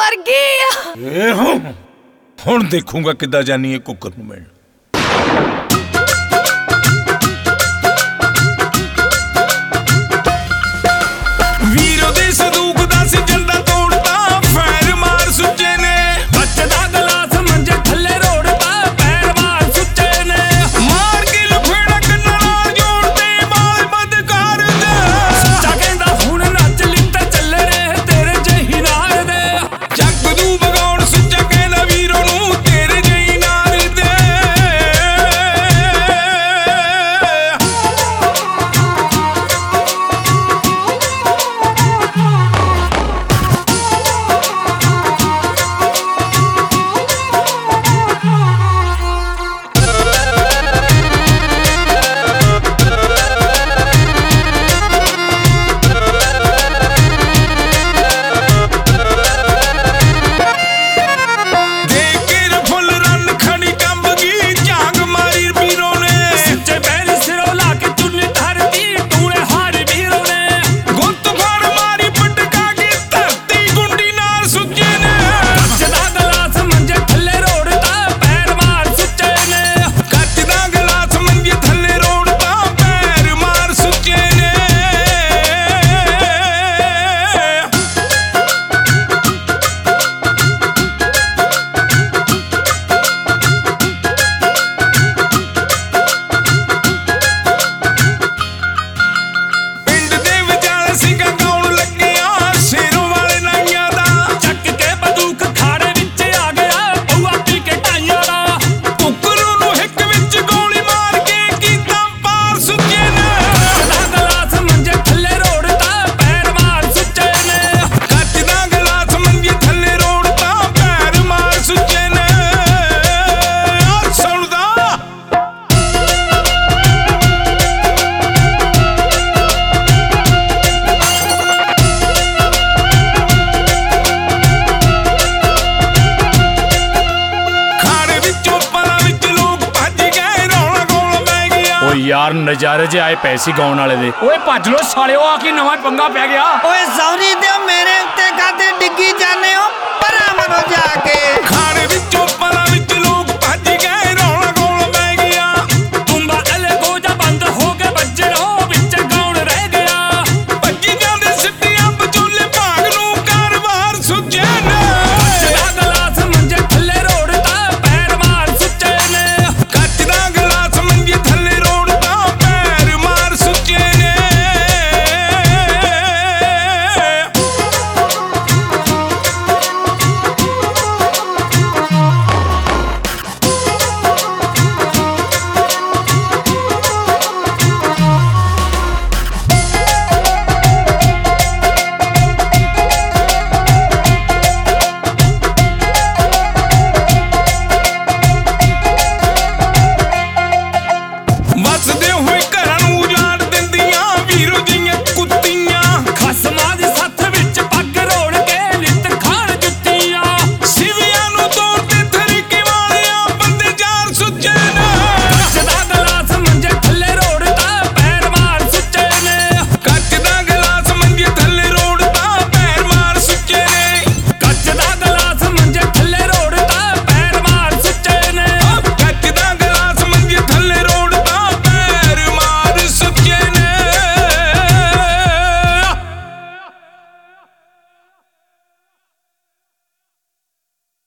ਮਰ ਗਈ। ਹੁਣ ਦੇਖੂਗਾ ਕਿੱਦਾਂ ਜਾਨੀ ਹੈ ਕੁੱਕਰ ਨੂੰ ਮਿਲਣ। ਵੀਰੋ ਦੇ ਸੰਦੂਕ ਦਾ ਸੀ ਜੰਦਾ ਤੋੜਦਾ, ਫੈਰ ਮਾਰ ਸੁੱਚੇ ਨੇ। ਕੱਚ ਦਾ ਗਲਾਸ ਮੰਜੇ ਥੱਲੇ ਰੋੜਦਾ, ਪੈਰ ਮਾਰ ਸੁੱਚੇ ਨੇ। ਮਾਰ ਕੇ ਲਫੇੜਾ ਕੰਨਾਂ ਨਾਲ ਜੋੜਦੇ, ਮਾਲ ਬੰਦ ਕਰ ਦੇ। ਸੁੱਚਾ ਕਹਿੰਦਾ ਹੁਣ ਨੱਚ ਲਿੱਤੇ ਚੱਲੇ ਨੇ ਤੇਰੇ ਜਿਹੀ ਨਾਰ ਦੇ। ਜੱਗ ਨੂੰ ਵਗਾਉਣ ਸੁੱਚਾ ਕਹਿੰਦਾ ਵੀਰੋ ਨੂੰ ਤੇਰੇ ਜਿਹੀ ਨਾਰ ਦੇ। ਦੇਖ ਕੇ ਰਫਲ ਰਨ ਖੜੀ ਕੰਬ ਗਈ, ਝਾਂਗ ਮਾਰੀ ਵੀਰੋ ਨੇ। ਸੁੱਚੇ ਪੈਰੀ ਸਿਰੋਂ ਲਾ ਕੇ ਚੁੰਨੀ ਧਰਤੀ, ਟੂਣੇ ਹਾਰ ਵੀਰੋ ਨੇ। ਗੁੱਤ ਫੜ ਮਾਰੀ ਪਟਕਾ ਕੇ ਧਰਤੀ, ਗੁੰਡੀ ਨਾਲ ਸੁੱਚੇ ਨੇ। ਕੱਚ ਦਾ ਗਲਾਸ ਮੰਜੇ ਥੱਲੇ ਰੋੜਦਾ, ਪੈਰ ਮਾਰ ਸੁੱਚੇ ਨੇ। ਕੱਚ ਦਾ ਗਲਾਸ ਮੰਜੇ ਥੱਲੇ ਰੋੜਦਾ, ਪੈਰ ਮਾਰ ਸੁੱਚੇ ਨੇ। ਪਿੰਡ ਦੇ ਵਿਚਾਲੇ ਸਿੰਘਾਂ ਗਾਉਣ ਲੱਗਿਆ, ਸ਼ੇਰੋਂ ਵਾਲੇ ਨਾਈਆਂ ਦਾ। ਚੱਕ ਕੇ ਬੰਦੂਕ ਖਾੜੇ ਵਿੱਚ ਆ ਗਿਆ, ਪਊਆ ਪੀ ਕੇ ਢਾਈਆਂ ਦਾ। ਕੁੱਕਰੂ ਨੂੰ ਹਿੱਕ ਵਿੱਚ ਗੋਲੀ ਮਾਰ ਕੇ ਕੀਤਾ ਪਾਰ ਸੁੱਚੇ ਨੇ। ਕੱਚ ਦਾ ਗਲਾਸ ਮੰਜੇ ਥੱਲੇ ਰੋੜਦਾ, ਪੈਰ ਮਾਰ ਸੁੱਚੇ ਨੇ। ਕੱਚ ਦਾ ਗਲਾਸ ਮੰਜੇ ਥੱਲੇ ਰੋੜਦਾ, ਪੈਰ ਮਾਰ ਸੁੱਚੇ ਨੇ। ਆ ਸੁਣਦਾ ਖਾੜੇ ਵਿੱਚੋਂ ਪਲਾਂ ਵਿੱਚ ਲੋਕ ਭੱਜ ਗਏ, ਰੌਲਾ ਗੋਲ ਪੈ ਗਿਆ। ਓ ਯਾਰ ਨਜ਼ਾਰੇ ਜੇ ਆਏ ਪੈਸੀ ਗਾਉਣ ਵਾਲੇ ਦੇ। ਓਏ ਭੱਜ ਲੋ ਸਾਲਿਓ, ਆ ਕੀ ਨਵਾਂ ਪੰਗਾ ਪੈ ਗਿਆ। ਓਏ ਸੌਰੀ